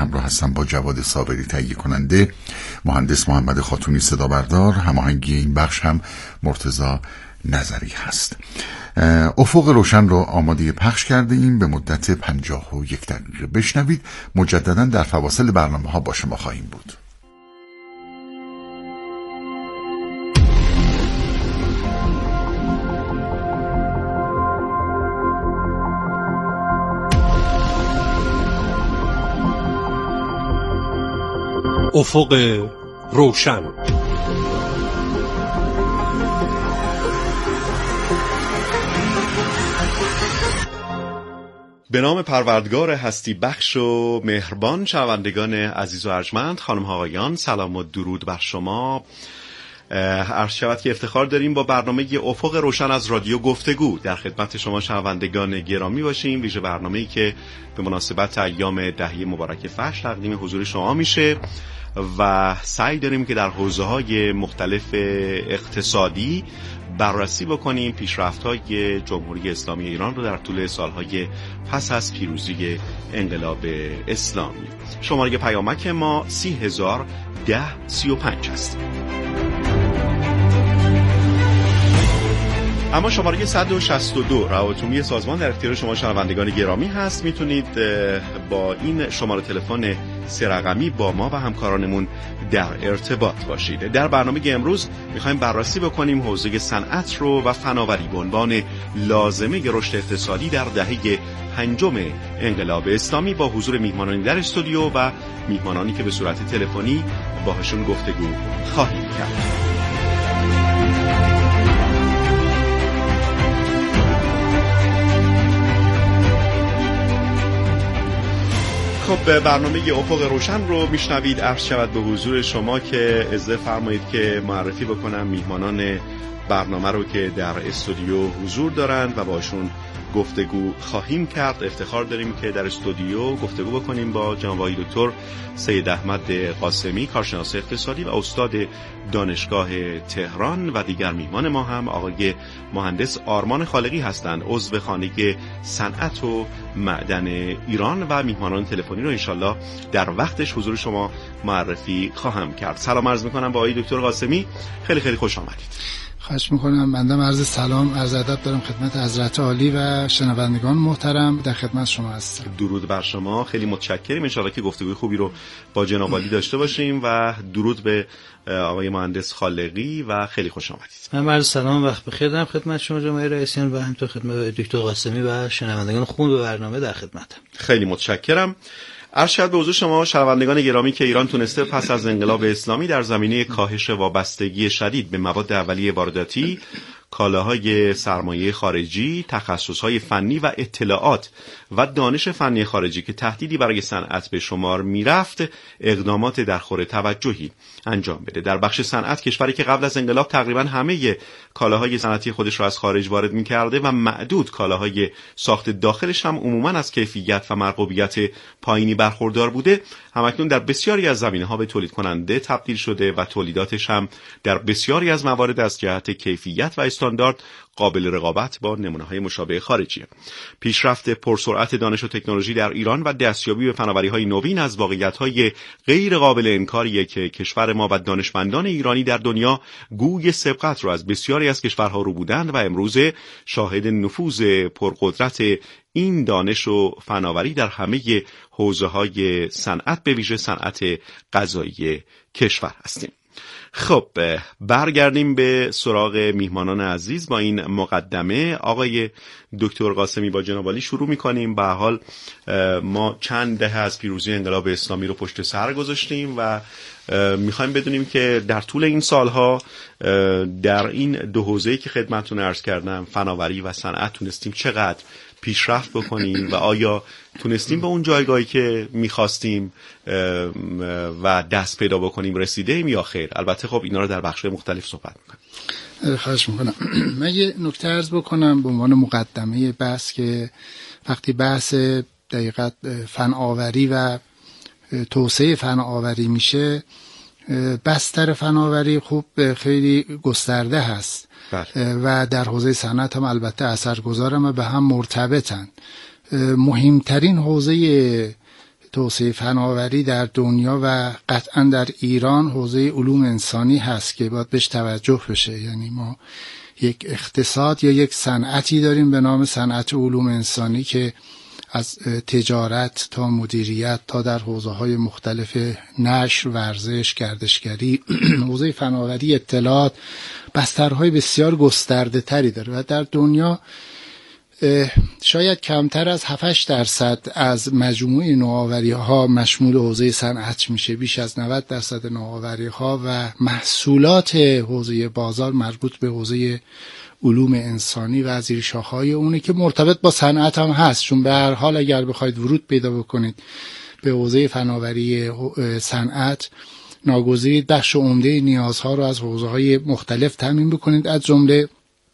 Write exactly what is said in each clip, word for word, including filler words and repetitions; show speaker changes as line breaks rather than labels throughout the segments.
همراه هستم با جواد صابری تهیه کننده، مهندس محمد خاتونی صدا بردار، هماهنگی این بخش هم مرتضی نظری هست. افق روشن رو آماده پخش کرده ایم به مدت پنجاه و یک دقیقه. بشنوید، مجددا در فواصل برنامه ها با شما خواهیم بود.
افق روشن.
به نام پروردگار هستی بخش و مهربان، شنوندگان عزیز و ارجمند، خانم ها آقایان، سلام و درود بر شما. عرض شود که افتخار داریم با برنامه افق روشن از رادیو گفتگو در خدمت شما شنوندگان گرامی باشیم. ویژه برنامه‌ای که به مناسبت ایام دهه مبارک فجر تقدیم حضور شما میشه و سعی داریم که در حوزه‌های مختلف اقتصادی بررسی بکنیم پیشرفت‌های جمهوری اسلامی ایران رو در طول سالهای پس از پیروزی انقلاب اسلامی. شماره پیامک ما سی هزار ده سی و پنج است. اما شماره صد و شصت و دو روابط سازمان در اختیار شما شنوندگان گرامی هست. میتونید با این شماره تلفن سه رقمی با ما و همکارانمون در ارتباط باشید. در برنامه امروز میخوایم بررسی بکنیم حوزه صنعت رو و فناوری به عنوان لازمه رشد اقتصادی در دهه پنجم انقلاب اسلامی با حضور میهمانانی در استودیو و میهمانانی که به صورت تلفنی باهاشون گفتگو خواهیم کرد. خب، برنامه افق روشن رو میشنوید. عرض شود به حضور شما که اجازه فرمایید که معرفی بکنم میهمانان برنامه رو که در استودیو حضور دارند و باشون گفتگو خواهیم کرد. افتخار داریم که در استودیو گفتگو بکنیم با جناب آقای دکتر سید احمد قاسمی، کارشناس اقتصادی و استاد دانشگاه تهران، و دیگر میهمان ما هم آقای مهندس آرمان خالقی هستند، عضو خانه صنعت و معدن ایران، و میهمانان تلفنی رو انشالله در وقتش حضور شما معرفی خواهم کرد. سلام عرض میکنم با آقای دکتر قاسمی، خیلی خیلی خوش آمدید.
خواهش میکنم. بنده عرض سلام، عرض ادب دارم خدمت حضرت عالی و شنوندگان محترم، در خدمت شما هستم.
درود بر شما، خیلی متشکریم. ان شاءالله که گفتگوی خوبی رو با جناب عالی داشته باشیم و درود به آقای مهندس خالقی و خیلی خوش آمدید.
من عرض سلام، وقت بخیر دارم خدمت شما جناب رئیسیان و همینطور خدمت دکتر قاسمی و شنوندگان خوب به برنامه در خدمتم.
خیلی متشکرم. عرض شد به حضور شما شنوندگان گرامی که ایران تونسته پس از انقلاب اسلامی در زمینه کاهش وابستگی شدید به مواد اولیه وارداتی، کالاهای سرمایه خارجی، تخصصهای فنی و اطلاعات و دانش فنی خارجی که تهدیدی برای صنعت به شمار میرفت، اقدامات درخور توجهی انجام بده. در بخش صنعت، کشوری که قبل از انقلاب تقریبا همه کالاهای صنعتی خودش را از خارج وارد می‌کرده و معدود کالاهای ساخت داخلش هم عموماً از کیفیت و مرغوبیت پایینی برخوردار بوده، همکنون در بسیاری از زمینه‌ها به تولید کننده تبدیل شده و تولیداتش هم در بسیاری از موارد از جهت کیفیت و استاندارد قابل رقابت با نمونه‌های مشابه خارجی. پیشرفت پرسرعت دانش و تکنولوژی در ایران و دستیابی به فناوری‌های نوین از واقعیت‌های غیر قابل انکاریه که کشور ما و دانشمندان ایرانی در دنیا گوی سبقت را از بسیاری از کشورها رو بودند و امروز شاهد نفوذ پرقدرت این دانش و فناوری در همه حوزه‌های صنعت، به ویژه صنعت غذایی کشور هستیم. خب، برگردیم به سراغ میهمانان عزیز. با این مقدمه آقای دکتر قاسمی با جناب عالی شروع می‌کنیم. به حال ما چند دهه از پیروزی انقلاب اسلامی رو پشت سر گذاشتیم و میخوایم بدونیم که در طول این سالها در این دو حوزه‌ای که خدمتتون عرض کردم، فناوری و صنعت، تونستیم چقدر پیشرفت بکنیم و آیا تونستیم به اون جایگاهی که میخواستیم و دست پیدا بکنیم رسیدیم یا خیر؟ البته خب اینا رو در بخش‌های مختلف صحبت میکنیم.
خواهش میکنم. من یه نکته عرض بکنم به عنوان مقدمه بحث که وقتی بحث دقیقاً فناوری و توسعه فناوری میشه، بستر فناوری خوب خیلی گسترده هست بله. و در حوزه صنعت هم البته اثرگذارم و به هم مرتبطن. مهمترین حوزه توسعه فناوری در دنیا و قطعا در ایران حوزه علوم انسانی هست که باید بهش توجه بشه. یعنی ما یک اقتصاد یا یک صنعتی داریم به نام صنعت علوم انسانی که از تجارت تا مدیریت تا در حوزه‌های مختلف نشر، ورزش، گردشگری، حوزه فناوری، اطلاعات بسترهای بسیار گسترده تری داره و در دنیا شاید کمتر از هفت هشت درصد از مجموع نوآوری‌ها مشمول حوزه صنعت میشه. بیش از نود درصد نوآوری‌ها و محصولات حوزه بازار مربوط به حوزه علوم انسانی و زیر شاخه‌های اونه که مرتبط با صنعت هم هست، چون به هر حال اگر بخواید ورود پیدا بکنید به حوزه فناوری صنعت، ناگزیر بخش عمده نیازها رو از حوزه‌های مختلف تامین بکنید، از جمله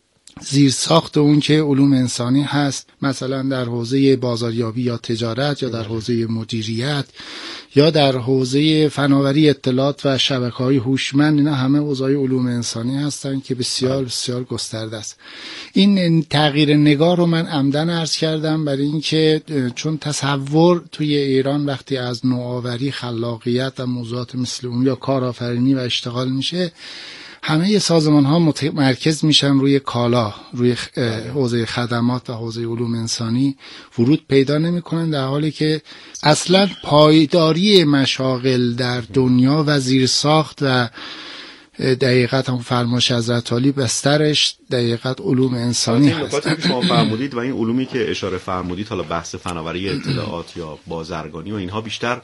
زیرساخت اون که علوم انسانی هست، مثلا در حوزه بازاریابی یا تجارت یا در حوزه مدیریت یا در حوزه فناوری اطلاعات و شبکه‌های هوشمند. اینا همه حوزه‌های علوم انسانی هستن که بسیار بسیار گسترده است. این تغییر نگاه رو من عمدن عرض کردم برای اینکه چون تصور توی ایران وقتی از نوآوری، خلاقیت و موضوعات مثل اون یا کارآفرینی و اشتغال میشه، همه سازمان ها متمرکز میشن روی کالا، روی حوزه خدمات و حوزه علوم انسانی ورود پیدا نمیکنن، در حالی که اصلا پایداری مشاغل در دنیا و زیرساخت و دقیقت هم فرمایش حضرت عالی بسترش دقیقت علوم انسانی هست.
نکاتی که شما فرمودید و این علومی که اشاره فرمودید، حالا بحث فناوری اطلاعات یا بازرگانی و اینها، بیشتر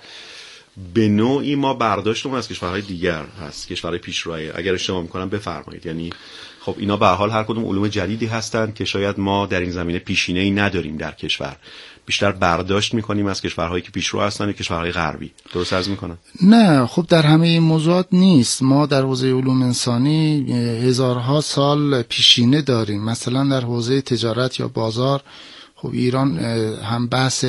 به نوعی ما برداشتمون از کشورهای دیگر هست، کشورهای پیشروی. اگر اشتباه میکنم بفرمایید. یعنی خب اینا به هر حال هر کدوم علوم جدیدی هستند که شاید ما در این زمینه پیشینه‌ای نداریم در کشور، بیشتر برداشت میکنیم از کشورهایی که پیشرو هستن، کشورهای غربی. درست عرض میکنم؟
نه، خب در همه این موضوعات نیست. ما در حوزه علوم انسانی هزارها سال پیشینه داریم. مثلا در حوزه تجارت یا بازار، خب ایران هم بحث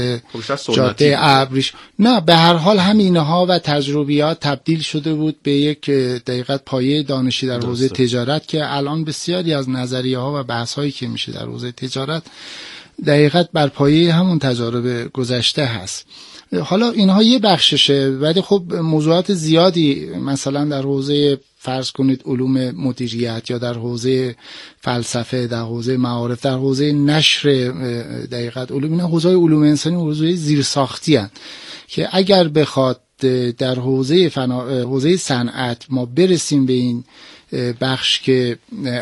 جاده ابریش، نه به هر حال همینها و تجربیات تبدیل شده بود به یک دقیقت پایه دانشی در حوزه تجارت که الان بسیاری از نظریه ها و بحث هایی که میشه در حوزه تجارت دقیقت بر پایه همون تجارب گذشته هست. حالا اینها یه بخششه، ولی خب موضوعات زیادی مثلا در حوزه فرض کنید علوم مدیریت یا در حوزه فلسفه، در حوزه معارف، در حوزه نشر دقیقت علوم، اینا حوزه علوم انسانی حوزه زیرساختی هستند که اگر بخواد در حوزه فنا... حوزه صنعت ما برسیم به این بخش که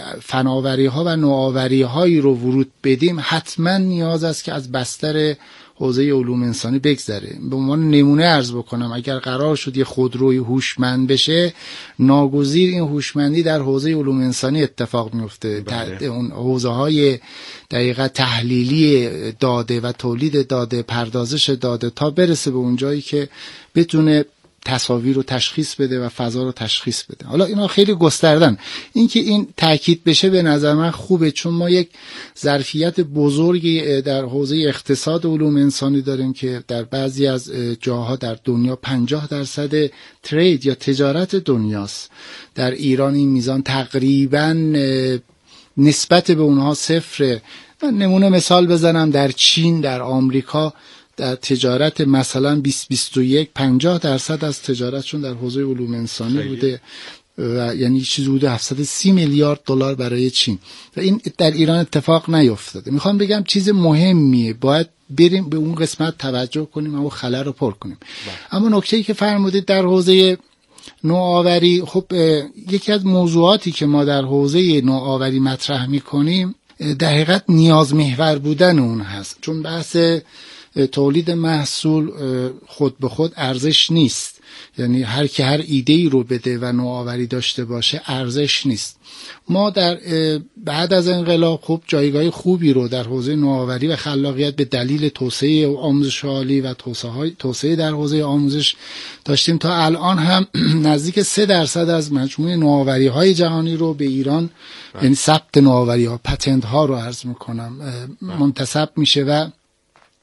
فناوری ها و نوآوری هایی رو ورود بدیم، حتما نیاز است که از بستر حوزه علوم انسانی بگذره. به عنوان نمونه عرض بکنم، اگر قرار شد یه خودروی هوشمند بشه، ناگزیر این هوشمندی در حوزه علوم انسانی اتفاق میفته. اون حوزه های دقیقا تحلیلی داده و تولید داده، پردازش داده، تا برسه به اون جایی که بتونه تصاویر رو تشخیص بده و فضا رو تشخیص بده. حالا اینا خیلی گستردن. اینکه این تاکید بشه به نظر من خوبه، چون ما یک ظرفیت بزرگی در حوزه اقتصاد علوم انسانی داریم که در بعضی از جاها در دنیا پنجاه درصد ترید یا تجارت دنیاست. در ایران این میزان تقریبا نسبت به اونها صفره. من نمونه مثال بزنم، در چین، در آمریکا در تجارت مثلا بیست بیست و یک پنجاه درصد از تجارتشون در حوزه علوم انسانی خیلی بوده و یعنی چیزی بوده هفتصد و سی میلیارد دلار برای چین و این در ایران اتفاق نیفتاده. میخوام بگم چیز مهمیه، باید بریم به اون قسمت توجه کنیم و خلا رو پر کنیم. با. اما نکته‌ای که فرمودید در حوزه نوآوری، خب یکی از موضوعاتی که ما در حوزه نوآوری مطرح میکنیم در حقیقت نیاز محور بودن اون هست، چون بحث تولید محصول خود به خود ارزش نیست. یعنی هر که هر ایده‌ای رو بده و نوآوری داشته باشه ارزش نیست. ما در بعد از انقلاب خوب جایگاه خوبی رو در حوزه نوآوری و خلاقیت به دلیل توسعه آموزش عالی و توسعه در حوزه آموزش داشتیم. تا الان هم نزدیک سه درصد از مجموع نوآوری‌های جهانی رو به ایران، یعنی ثبت نوآوری‌ها، پتنت ها رو عرض می‌کنم، منتسب میشه و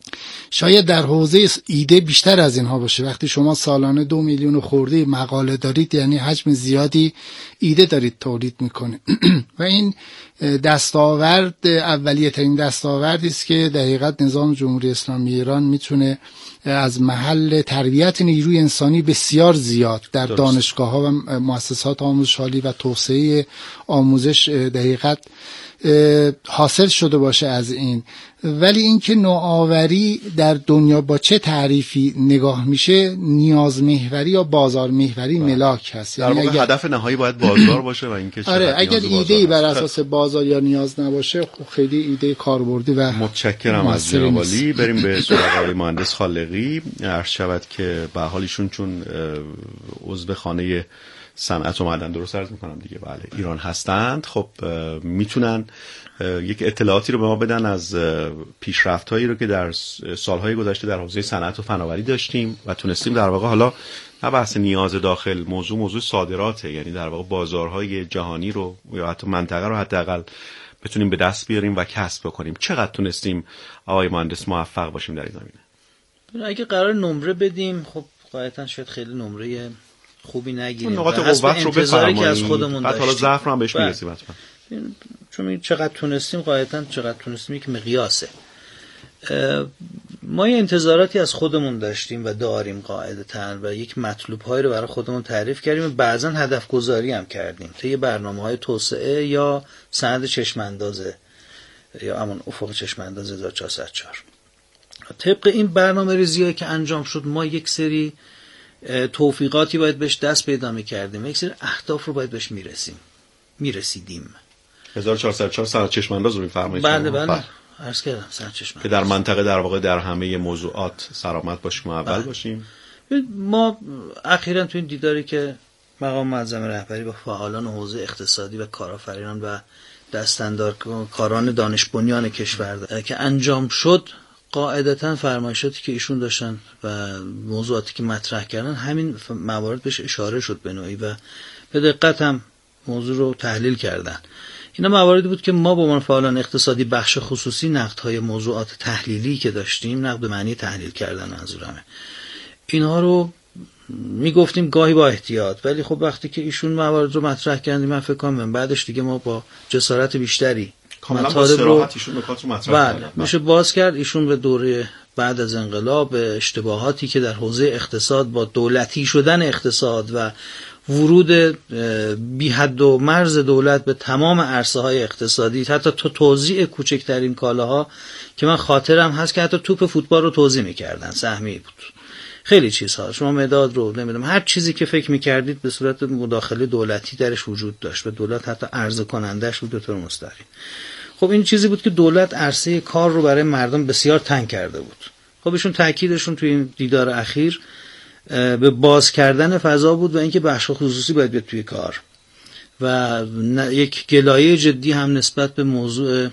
شاید در حوزه ایده بیشتر از اینها باشه. وقتی شما سالانه دو میلیون خورده مقاله دارید یعنی حجم زیادی ایده دارید تولید میکنه و این دستاورد اولیه ترین دستاوردی است که در حقیقت نظام جمهوری اسلامی ایران میتونه از محل تربیت نیروی انسانی بسیار زیاد در دانشگاه ها و مؤسسات آموزش عالی و توسعه آموزش در حقیقت حاصل شده باشه از این. ولی اینکه نوآوری در دنیا با چه تعریفی نگاه میشه، نیاز محوری یا بازار محوری ملاک هست.
یعنی اگر هدف نهایی باید بازار باشه و اینکه
آره اگر ایده‌ای بر اساس بازار یا نیاز نباشه خب خیلی ایده کاربردی و
متشکرم از جناب عالی. بریم به سراغ آقای مهندس خالقی. عرض شود که به حال ایشون چون عضو خانه صنعت و معدن درست عرض میکنم دیگه بله ایران هستند، خب میتونن یک اطلاعاتی رو به ما بدن از پیشرفت‌هایی رو که در سالهای گذشته در حوزه صنعت و فناوری داشتیم و تونستیم در واقع حالا نه بحث نیاز داخل، موضوع موضوع صادراته، یعنی در واقع بازارهای جهانی رو یا حتی منطقه رو حداقل بتونیم به دست بیاریم و کسب بکنیم. چقدر تونستیم آقای مهندس موفق باشیم در این زمینه؟
اگه قرار نمره بدیم خب قاعدتاً شاید خیلی نمره خوبی نگیریم.
نقاط قوت رو بفرمایید
که از خودمون داشتیم.
حالا ضعف رو هم بهش میرسیم حتما.
چون چقدر تونستیم قاعدتاً چقدر تونستیم یک مقیاسه. ما یه انتظاراتی از خودمون داشتیم و داریم قاعدتاً و یک مطلوب هایی رو برای خودمون تعریف کردیم و بعضاً هدف گذاری هم کردیم طی برنامه‌های توسعه یا سند چشم اندازه یا همون افق چشم انداز هزار و چهارصد و چهار. طبق این برنامه ریزی‌هایی که انجام شد ما یک سری توفیقاتی باید بهش دست پیدا می‌کردیم، یک سری اهداف رو باید بهش میرسیم میرسیدیم.
هزار و چهارصد و چهار سند چشم انداز رو می‌فرمایید؟
بله بله عرض کردم سند چشم
که در منطقه در واقع در همه موضوعات سرآمد باشیم و اول بله. باشیم.
ما اخیراً تو این دیداری که مقام معظم رهبری با فعالان حوزه اقتصادی و کارآفرینان و دستاندارکاران دانش بنیان کشور که انجام شد، قاعدتاً فرمایشاتی که ایشون داشتن و موضوعاتی که مطرح کردن همین موارد بهش اشاره شد به نوعی و به دقت هم موضوع رو تحلیل کردن. اینا مواردی بود که ما با عنوان فعالان اقتصادی بخش خصوصی نقدهای موضوعات تحلیلی که داشتیم، نقد به معنی تحلیل کردن منظورمه، اینها رو میگفتیم گاهی با احتیاط، ولی خب وقتی که ایشون موارد رو مطرح کردیم من فکر کنم بعدش دیگه ما با جسارت بیشتری
کاملا با صراحت ایشون نکات رو مطرح
کردن. میشه باز کرد ایشون به دوره بعد از انقلاب به اشتباهاتی که در حوزه اقتصاد با دولتی شدن اقتصاد و ورود بی حد و مرز دولت به تمام عرصه های اقتصادی، حتی تو توزیع کوچکترین کالاها که من خاطرم هست که حتی توپ فوتبال رو توزیع میکردن، سهمی بود، خیلی چیزها، شما مداد رو نمیدونم هر چیزی که فکر میکردید به صورت مداخله دولتی درش وجود داشت و دولت حتی عرضه کنندش بود به طور مستقیم. خب این چیزی بود که دولت عرصه کار رو برای مردم بسیار تنگ کرده بود. خب ایشون تاکیدشون توی این دیدار اخیر به باز کردن فضا بود و اینکه بخش خصوصی باید بیاد توی کار و یک گلایه جدی هم نسبت به موضوع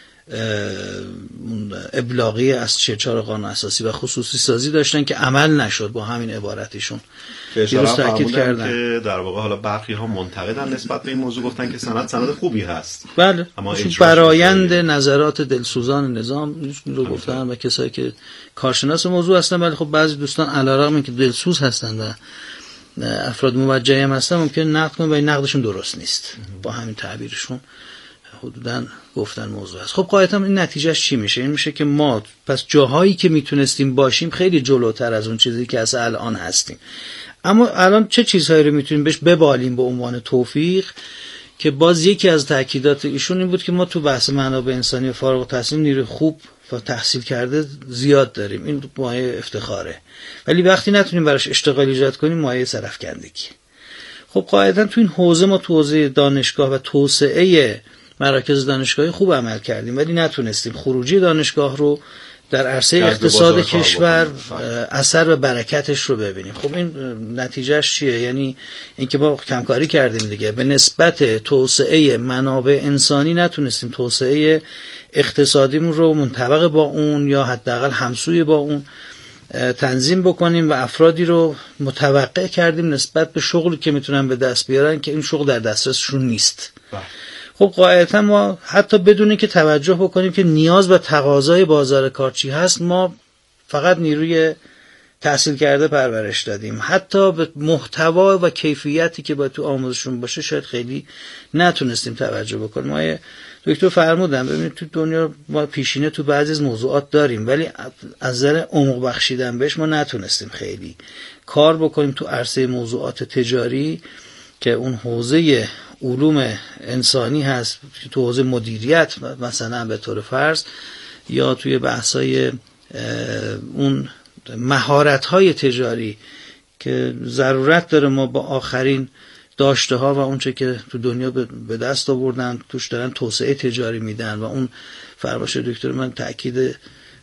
ابلاغی از چهل و چهار قانون اساسی و خصوصی سازی داشتن که عمل نشد. با همین عبارتشون
دیروز تاکید کردن که در واقع حالا برخی ها منتقدن نسبت به این موضوع، گفتن که سند سند خوبی هست،
بله، اما برآیند نظرات دلسوزان نظام رو گفتن و کسایی که کارشناس موضوع هستن، ولی خب بعضی دوستان علیرغم اینکه دلسوز هستن و افراد موجه هم هستن ممکن نقد کنن و این نقدشون درست نیست. با همین تعبیرشون حدوداً گفتن موضوع است. خب قاعدتاً این نتیجهش چی میشه؟ این میشه که ما پس جاهایی که میتونستیم باشیم خیلی جلوتر از اون چیزی که از الان هستیم. اما الان چه چیزهایی رو میتونیم بهش ببالیم به عنوان توفیق؟ که باز یکی از تاکیدات ایشون این بود که ما تو بحث منابع انسانی و فارغ التحصیل نیروی خوب و تحصیل کرده زیاد داریم، این مایه افتخاره، ولی وقتی نتونیم براش اشتغال ایجاد کنیم مایه سرفکندگی. خب قاعدتاً تو این حوزه ما تو حوزه دانشگاه و توسعه مراکز دانشگاهی خوب عمل کردیم، ولی نتونستیم خروجی دانشگاه رو در عرصه اقتصاد کشور اثر و برکتش رو ببینیم. خب این نتیجهش چیه؟ یعنی اینکه ما کمکاری کردیم دیگه، به نسبت توسعه منابع انسانی نتونستیم توسعه اقتصادیمون رو منطبق با اون یا حداقل همسوی با اون تنظیم بکنیم و افرادی رو متوقع کردیم نسبت به شغلی که میتونن به دست بیارن که این شغل در دسترسشون نیست. خب قاعدتا ما حتی بدون که توجه بکنیم که نیاز و تقاضای بازار کار چی هست، ما فقط نیروی تحصیل کرده پرورش دادیم. حتی به محتوا و کیفیتی که باید تو آموزشون باشه شاید خیلی نتونستیم توجه بکنیم. ما دکتر فرمودن ببینید تو دنیا ما پیشینه تو بعضی از موضوعات داریم، ولی از نظر عمق بخشیدن بهش ما نتونستیم خیلی کار بکنیم تو عرصه موضوعات تجاری که اون حوزه علوم انسانی هست، تو حوزه مدیریت مثلا به طور فرض، یا توی بحثای اون مهارت‌های تجاری که ضرورت داره ما با آخرین داشته ها و اونچه که تو دنیا به دست آوردن توش دارن توسعه تجاری میدن و اون فرمایش دکتر من تأکید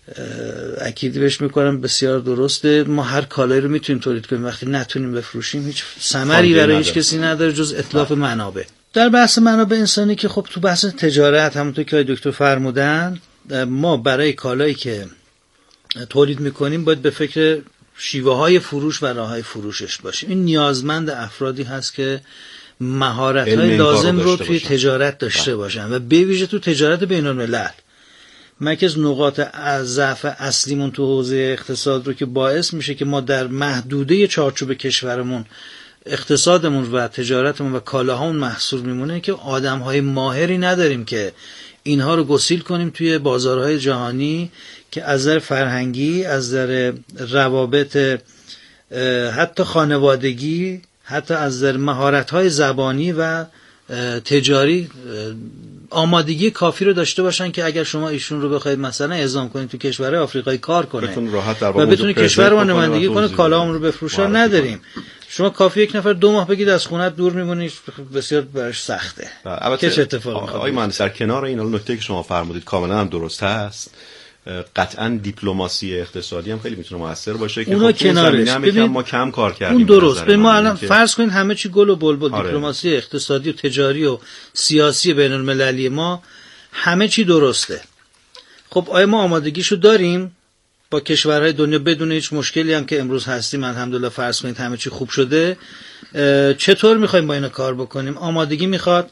اکیدی بهش میکنم بسیار درسته. ما هر کالایی رو میتونیم تولید کنیم، وقتی نتونیم بفروشیم هیچ ثمری برای هیچ کسی نداره جز اتلاف منابع. در بحث منابع انسانی که خب تو بحث تجارت همونطور که دکتر فرمودن، ما برای کالایی که تولید میکنیم باید به فکر شیوه های فروش و راه های فروشش باشیم. این نیازمند افرادی هست که مهارت های لازم رو توی تجارت داشته باشن و به ویژه تو تجارت بین الملل. من که از نقاط ضعف اصلیمون تو حوزه اقتصاد رو که باعث میشه که ما در محدوده چارچوب کشورمون اقتصادمون و تجارتمون و کالاهامون محصور میمونه که آدم‌های ماهری نداریم که اینها رو گسیل کنیم توی بازارهای جهانی که از نظر فرهنگی، از نظر روابط حتی خانوادگی، حتی از نظر مهارت‌های زبانی و تجاری آمادگی کافی رو داشته باشن که اگر شما ایشون رو بخواید مثلا اعزام کنید تو کشورهای آفریقایی کار کنه
بتون راحت در
و بتونه کشور رو نمایندگی کنه، کالاهامون رو بفروشه نداریم. شما کافی یک نفر دو ماه بگید از خونت دور میمونی، بسیار براش سخته.
البته چه اتفاقی میفته؟ آقای مهندس در کنار این نکته که شما فرمودید کاملا هم درست است. قطعا دیپلماسی اقتصادی هم خیلی میتونه موثر باشه که
خب کنارش
ببین ما کم کار کردیم.
اون درست. به ما الان فرض کنید همه چی گل و بلبل، آره. دیپلماسی اقتصادی و تجاری و سیاسی بین المللی ما همه چی درسته. خب آیا ما آمادگیشو داریم با کشورهای دنیا بدون هیچ مشکلی هم که امروز هستیم الحمدلله فرض کنید همه چی خوب شده؟ چطور میخوایم با اینا کار بکنیم؟ آمادگی میخواد،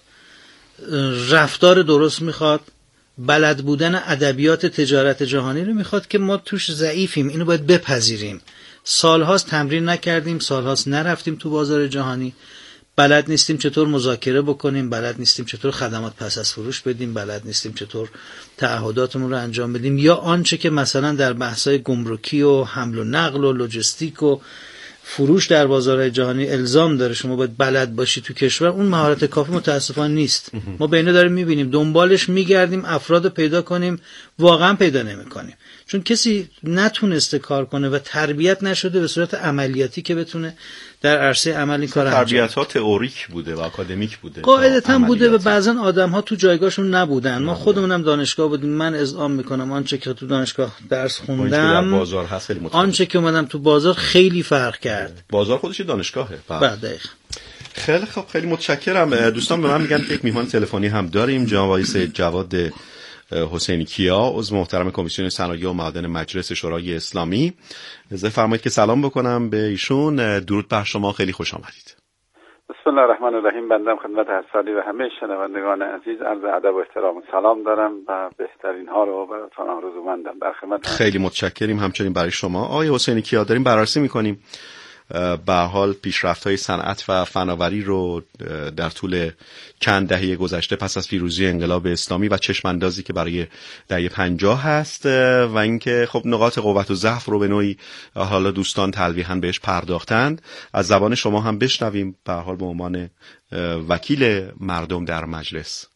رفتار درست میخواد، بلد بودن ادبیات تجارت جهانی رو میخواد که ما توش ضعیفیم، اینو باید بپذیریم. سالهاست تمرین نکردیم، سالهاست نرفتیم تو بازار جهانی، بلد نیستیم چطور مذاکره بکنیم، بلد نیستیم چطور خدمات پس از فروش بدیم، بلد نیستیم چطور تعهداتمون رو انجام بدیم، یا آنچه که مثلا در بحث‌های گمرکی و حمل و نقل و لوجستیک و فروش در بازارهای جهانی الزام داره شما باید بلد باشی تو کشور، اون مهارت کافی متاسفانه نیست. ما به اینا داریم میبینیم، دنبالش میگردیم، افراد پیدا کنیم، واقعا پیدا نمیکنیم، چون کسی نتونسته کار کنه و تربیت نشده به صورت عملیاتی که بتونه در عرصه عملی کار انجام بده.
تربیت ها تئوریک بوده و آکادمیک بوده،
قاعدتا بوده و بعضن آدم ها تو جایگاهشون نبودن. ما خودمونم دانشگاه بودیم، من اذعان میکنم آنچه که تو دانشگاه درس خوندم
بازار هست خیلی متفاوته،
آنچه که اومدم تو بازار خیلی فرق کرد.
بازار خودش دانشگاهه.
بعد دقیق.
خیلی خوب، خیلی متشکرم. دوستان به من میگن که یک میهمان تلفنی هم داریم، جناب آقای سید جواد حسینی کیا، عضو محترم کمیسیون صنایع و معادن مجلس شورای اسلامی. اجازه فرمایید که سلام بکنم به ایشون. درود بر شما، خیلی خوش آمدید.
بسم الله الرحمن الرحیم. بنده خدمت حسالی و همه شنوندگان عزیز عرض ادب و احترام و سلام دارم و بهترین ها رو براتون آرزومندم. در خدمت
خیلی متشکریم همچنین برای شما. آقای حسینی کیا، داریم بررسی می‌کنیم به حال پیشرفت‌های صنعت و فناوری رو در طول چند دهه گذشته پس از پیروزی انقلاب اسلامی و چشم‌اندازی که برای دهه پنجاه هست و اینکه خب نقاط قوت و ضعف رو به نوعی حالا دوستان تلویحاً بهش پرداختند. از زبان شما هم بشنویم به حال به عنوان وکیل مردم در مجلس.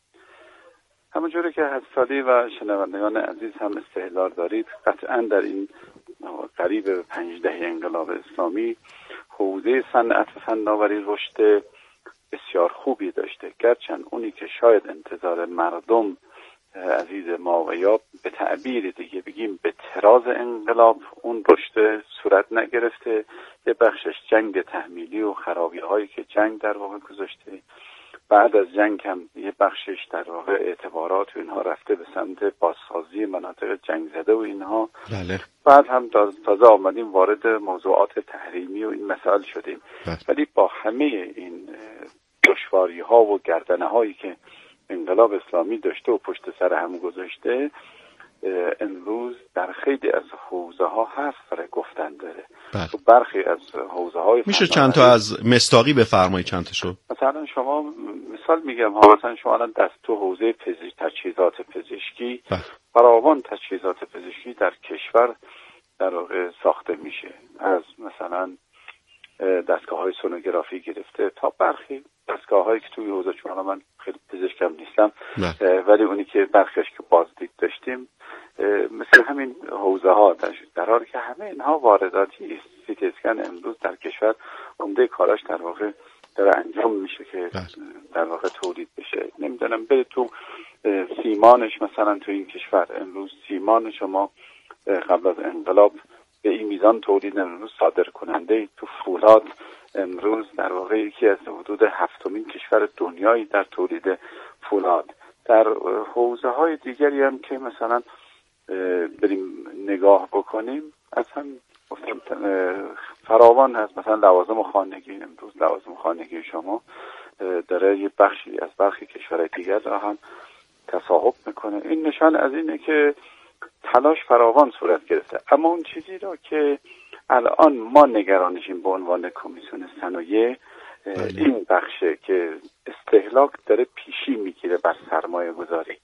همونجوری که حسالی و شنوندگان عزیز هم استحضار دارید، قطعاً در این قریب پنج دهه انقلاب اسلامی حوزه صنعت و فناوری رشد بسیار خوبی داشته، گرچند اونی که شاید انتظار مردم عزیز ما و یا به تعبیر دیگه بگیم به طراز انقلاب اون رشد صورت نگرفته. یه بخشش جنگ تحمیلی و خرابی هایی که جنگ در واقع گذاشته، بعد از جنگ هم یه بخشش در واقع اعتبارات و اینها رفته به سمت بازسازی مناطق جنگ زده و اینها.
بله.
بعد هم تازه آمدیم وارد موضوعات تحریمی و این مسائل شدیم. بله. ولی با همه این دشواری ها و گردنه هایی که انقلاب اسلامی داشته و پشت سر هم گذاشته، امروز در خیلی از حوزه ها حرف برای گفتن داره.
بله.
تو برخی از حوزه های
میشه چند تا از مستاقی بفرمایید چند تاشو؟
مثلا شما مثال میگم ها، مثلا شما الان دست تو حوزه پزشکی، تجهیزات پزشکی، فراوان تجهیزات پزشکی در کشور در واقع ساخته میشه، از مثلا دستگاه های سونوگرافی گرفته تا برخی دستگاه هایی که توی حوزه، چون من خیلی پزشکم نیستم ولی اونی که برخیش که بازدید داشتیم مثل همین حوزه ها، در حالی که همه اینها وارداتی است. سی تی اسکن امروز در کشور عمده کاراش در واقع داره انجام میشه که در واقع تولید بشه. نمیدونم بره تو سیمانش، مثلا تو این کشور امروز سیمان شما قبل از انقلاب به این میزان تولید، امروز صادر کننده تو فولاد امروز در واقع یکی از حدود هفتمین کشور دنیایی در تولید فولاد. در حوزه های دیگری هم که مثلا بریم نگاه بکنیم، اصلا گفتم فراوان هست. مثلا لوازم خانگی، امروز لوازم خانگی شما داره یه بخشی از برخی کشورهای دیگر را هم تصاحب میکنه. این نشان از اینه که تلاش فراوان صورت گرفته. اما اون چیزی رو که الان ما نگرانشیم به عنوان کمیسیون صنایع این بخشه که استهلاک داره پیشی میگیره بر سرمایه گذاری.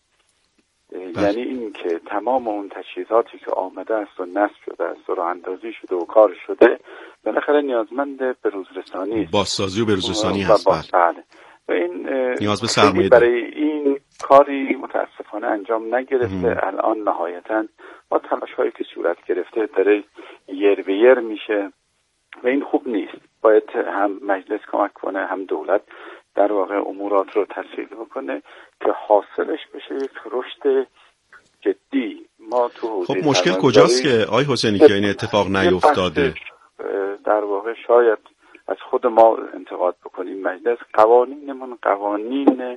یعنی این که تمام اون تجهیزاتی که آمده است و نصب شده است و راه اندازی شده و کار شده بالاخره نیازمند به روزرسانی است،
بازسازی و به روزرسانی هست.
بله. و این
نیاز به سرمایه
برای این کاری متاسفانه انجام نگرفته. ام. الان نهایتاً با تلاش هایی که صورت گرفته داره یر به یر میشه و این خوب نیست. باید هم مجلس کمک کنه، هم دولت در واقع امورات رو تسهیل بکنه که حاصلش بشه یک رشد جدی. ما تو
خب مشکل کجاست که آقای حسینی که این اتفاق نیفتاده؟
در واقع شاید از خود ما انتقاد بکنیم. مجلس قوانینمون قوانین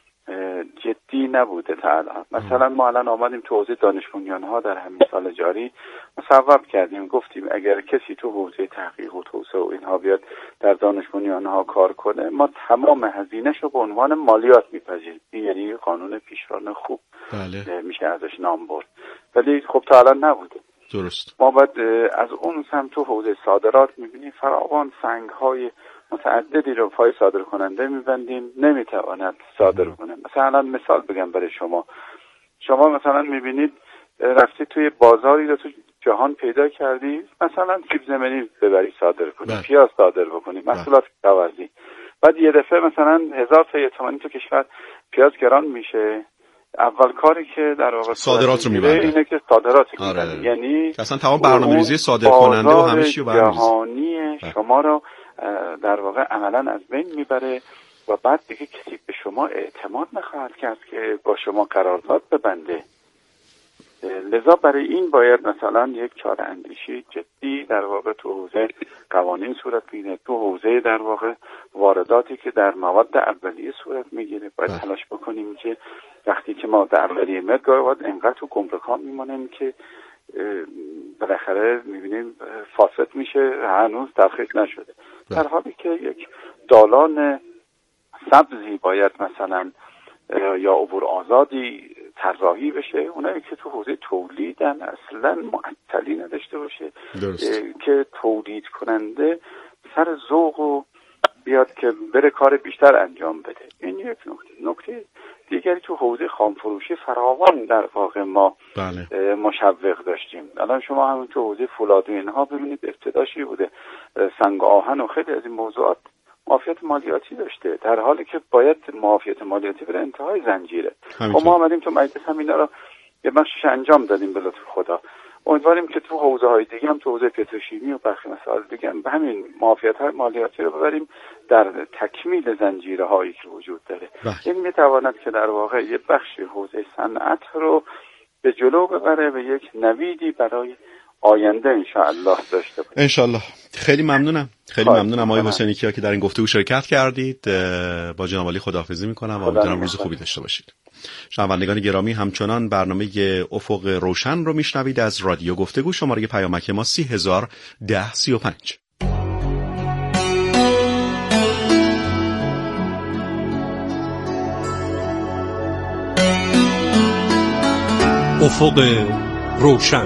جدی نبوده تا الان. مثلا ما الان آمدیم تو حوزه دانش بنیان‌ها در همین سال جاری مصوب کردیم، گفتیم اگر کسی تو حوزه تحقیق و توسعه و اینها بیاد در دانش بنیان‌ها کار کنه، ما تمام هزینه‌ش رو به عنوان مالیات می‌پذیریم. این یعنی قانون پیشران خوب. بله. میشه ازش نام برد، ولی خب تا الان نبوده.
درست.
ما باید از اون سمت تو حوزه صادرات می‌بینیم فراوان سنگ‌های متعددی رو پای صادر کننده می‌بندیم، نمی‌تواند صادر کنه. مثلا مثال بگم برای شما، شما مثلا می‌بینید رفتی توی بازاری رو تو جهان پیدا کردی، مثلا سیب زمینی ببری صادر کنی، پیاز صادر بکنی، محصولات کشاورزی، بعد یه دفعه مثلا هزار تا یتمانی تو کشور پیاز گران میشه، اول کاری که در واقع
صادرات رو می‌بنده
اینه که صادرات رو
آره.
می‌بنده. یعنی
اصلا تمام برنامه‌ریزی صادر کننده و همه چی رو برنامه‌ریزی
جهانی شما رو در واقع عملاً از بین میبره و بعد دیگه کسی به شما اعتماد نخواهد کرد که با شما قرارداد ببنده. لذا برای این باید مثلا یک چاره اندیشی جدی در واقع تو حوزه قوانین صورت بگیره، تو حوزه در واقع وارداتی که در مواد اولیه صورت میگیره باید تلاش بکنیم که وقتی که مواد اولیه میاد باید انقدر تو گمرک‌ها میمونن که بالاخره میبینیم فاسد میشه، هنوز ترخیص نشده. در حالی که یک دالان سبزی باید مثلا یا عبور آزادی طراحی بشه، اونایی که تو حوزه تولیدن اصلا معطلی نداشته باشه که تولید کننده سر ذوق و بیاد که بره کار بیشتر انجام بده. این یک نکته. نکته دیگری تو حوزه خامفروشی فراوان در واقع ما بله. مشوق داشتیم. الان شما همون تو حوزه فولاد و اینها ببینید ابتداشی بوده، سنگ آهن و خیلی از این موضوعات معافیت مالیاتی داشته، در حالی که باید معافیت مالیاتی بره انتهای زنجیره. خب ما آمدیم تو مجلس هم اینا رو یه بخشش انجام دادیم به لطف خدا. امیدواریم که تو حوزه های دیگه هم تو حوزه پتروشیمی و برخی مسائل دیگه هم به همین معافیت های مالیاتی رو ببریم در تکمیل زنجیره هایی که وجود داره. این میتواند که در واقع یه بخشی حوزه صنعت رو به جلو ببره و یک نویدی برای آینده انشاءالله داشته باشه.
انشاءالله. خیلی ممنونم. خیلی ممنونم آقای حسینی کیا که در این گفتگو شرکت کردید. با جناب عالی خداحافظی میکنم و امیدوارم روز خوبی داشته باشید. شنوندگان گرامی، همچنان برنامه افق روشن رو میشنوید از رادیو گفتگو. شماره پیامک ما سی هزار ده سی و پنج.
افق روشن.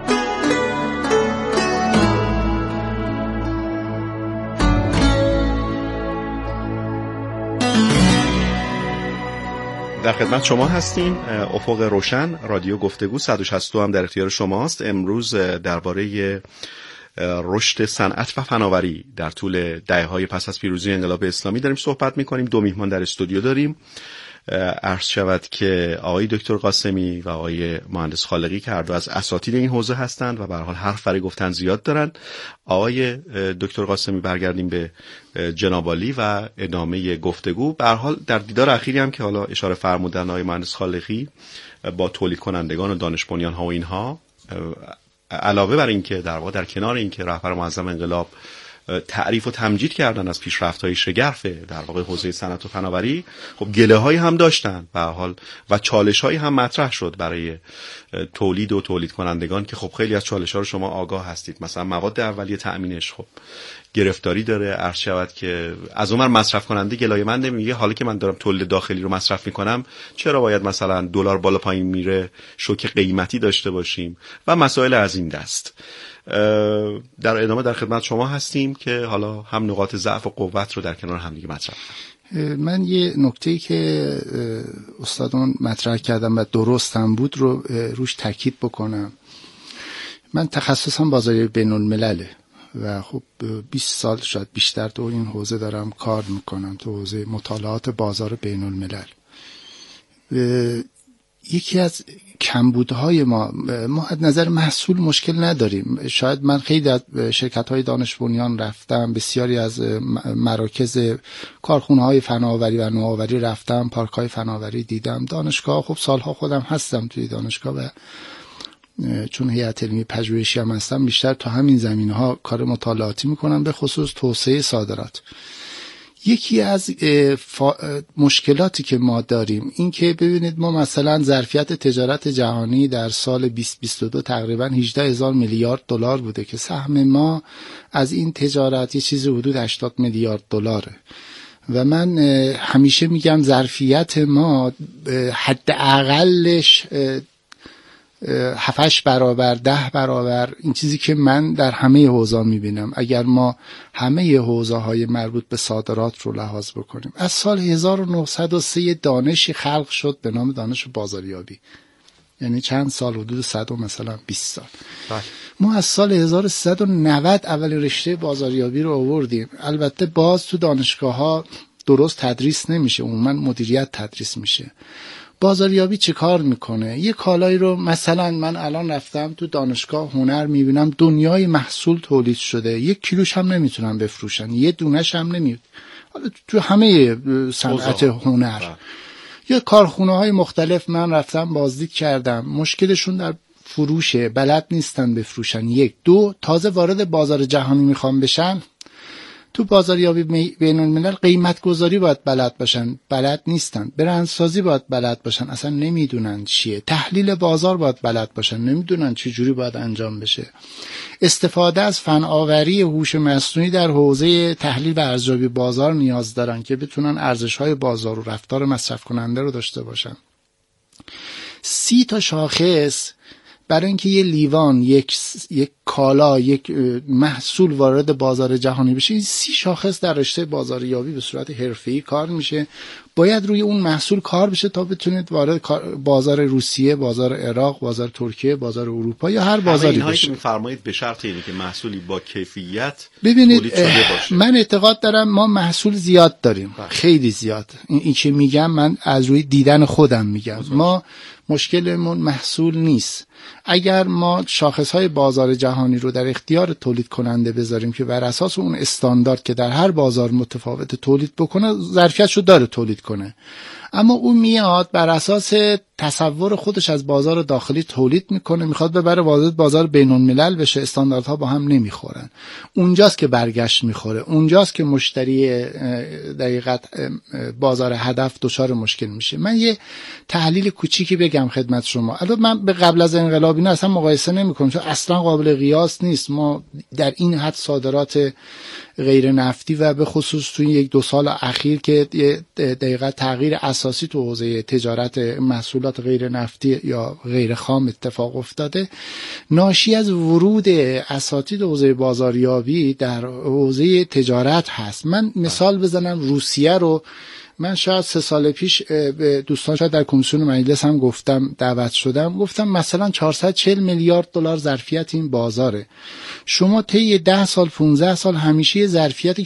در خدمت شما هستیم. افق روشن رادیو گفتگو صد و شصت و دو هم در اختیار شماست. امروز درباره رشد صنعت و فناوری در طول دهه‌های پس از پیروزی انقلاب اسلامی داریم صحبت می‌کنیم. دو میهمان در استودیو داریم. عرض شود که آقای دکتر قاسمی و آقای مهندس خالقی که هر دو از اساتید این حوزه هستند و به هر حال حرف برای گفتن زیاد دارن. آقای دکتر قاسمی برگردیم به جناب عالی و ادامه گفتگو. به هر حال در دیدار اخیری هم که حالا اشاره فرمودن آقای مهندس خالقی با تولید کنندگان و دانش بنیان ها و اینها، علاوه بر این که در واقع در کنار این که رهبر معظم انقلاب تعریف و تمجید کردن از پیشرفت‌های شگرف در واقع حوزه صنعت و فناوری، خب گله‌هایی هم داشتن به هر حال و چالش‌هایی هم مطرح شد برای تولید و تولید کنندگان که خب خیلی از چالش‌ها رو شما آگاه هستید. مثلا مواد اولیه تأمینش خب گرفتاری داره. عرض شود که از اونور مصرف کننده گلایه‌مند میگه حالا که من دارم تولید داخلی رو مصرف میکنم چرا باید مثلا دلار بالا پایین میره شوک قیمتی داشته باشیم و مسائل از این دست. در ادامه در خدمت شما هستیم که حالا هم نقاط ضعف و قوت رو در کنار هم دیگه مطرح کنیم.
من یه نکته‌ای که استادان مطرح کردم و درست هم بود رو روش تاکید بکنم. من تخصصم بازاریابی بین الملله و خب بیست سال شاید بیشتر تو این حوزه دارم کار میکنم، تو حوزه مطالعات بازار بین الملل. یکی از کمبودهای ما ما از نظر محصول مشکل نداریم. شاید من خیلی از شرکت‌های دانش بنیان رفتم، بسیاری از مراکز کارخونه‌های فناوری و نوآوری رفتم، پارک‌های فناوری دیدم، دانشگاه خب سالها خودم هستم توی دانشگاه و چون هیئت علمی پژوهشی هم هستم بیشتر تو همین زمینه‌ها کار مطالعاتی می‌کنم، به خصوص توسعه صادرات. یکی از مشکلاتی که ما داریم این که ببینید ما مثلا ظرفیت تجارت جهانی در سال بیست بیست و دو تقریبا هجده هزار میلیارد دلار بوده که سهم ما از این تجارت یه چیزی حدود هشتاد میلیارد دلاره و من همیشه میگم ظرفیت ما حداقلش هفتش برابر ده برابر این چیزی که من در همه حوزه‌ها میبینم. اگر ما همه حوزه‌های مربوط به صادرات رو لحاظ بکنیم، از سال هزار و نهصد و سه دانشی خلق شد به نام دانش بازاریابی، یعنی چند سال، حدود صد و مثلا بیست سال. بله. ما از سال هزار و سیصد و نود اول رشته بازاریابی رو آوردیم. البته باز تو دانشگاه‌ها درست تدریس نمیشه، عموما مدیریت تدریس میشه. بازاریابی چه کار میکنه؟ یه کالایی رو مثلا من الان رفتم تو دانشگاه هنر میبینم دنیای محصول تولید شده، یک کیلوش هم نمیتونن بفروشن، یه دونش هم نمیاد. حالا تو همه صنعت هنر یه کارخونه های مختلف من رفتم بازدید کردم، مشکلشون در فروشه، بلد نیستن بفروشن. یک دو تازه وارد بازار جهانی میخوام بشن، تو بازاریابی بین الملل قیمت گذاری باید بلد باشن، بلد نیستن. برندسازی باید بلد باشن، اصلا نمیدونن چیه. تحلیل بازار باید بلد باشن، نمیدونن چه جوری باید انجام بشه. استفاده از فناوری هوش مصنوعی در حوزه تحلیل و ارزیابی بازار نیاز دارن که بتونن ارزش‌های بازار و رفتار مصرف کننده رو داشته باشن. سی تا شاخص برای اینکه یه لیوان، یک یک کالا، یک محصول وارد بازار جهانی بشه، این سی شاخص در رشته بازاریابی به صورت حرفه‌ای کار میشه. باید روی اون محصول کار بشه تا بتونید وارد بازار روسیه، بازار عراق، بازار ترکیه، بازار اروپا یا هر بازاری بشه.
اینهایی که می‌فرمایید به شرط اینه که محصولی با کیفیت
ببینید من اعتقاد دارم ما محصول زیاد داریم، خیلی زیاد. این, این که میگم من از روی دیدن خودم میگم. ما مشکلمون محصول نیست. اگر ما شاخصهای بازار جهانی رو در اختیار تولید کننده بذاریم که بر اساس اون استاندارد که در هر بازار متفاوت تولید بکنه، ظرفیتشو داره تولید کنه، اما اون میاد بر اساس تصور خودش از بازار داخلی تولید میکنه، میخواد ببره وارد بازار بین الملل بشه، استانداردها با هم نمیخورن. اونجاست که برگشت میخوره، اونجاست که مشتری دقیقاً بازار هدف دچار مشکل میشه. من یه تحلیل کوچیکی بگم خدمت شما. البته من به قبل از انقلاب اینا اصلا مقایسه نمیکنم چون اصلا قابل قیاس نیست. ما در این حد صادرات غیر نفتی و به خصوص توی یک دو سال اخیر که دقیقاً تغییر اساسی تو حوزه تجارت محصولات غیر نفتی یا غیر خام اتفاق افتاده، ناشی از ورود اساتید حوزه بازاریابی در حوزه تجارت هست. من مثال بزنم، روسیه رو من شاید سه سال پیش به دوستان شاید در کمیسیون مجلس هم گفتم، دعوت شدم، گفتم مثلا چهارصد و چهل میلیارد دلار ظرفیت این بازاره. شما طی ده سال پانزده سال همیشه ظرفیت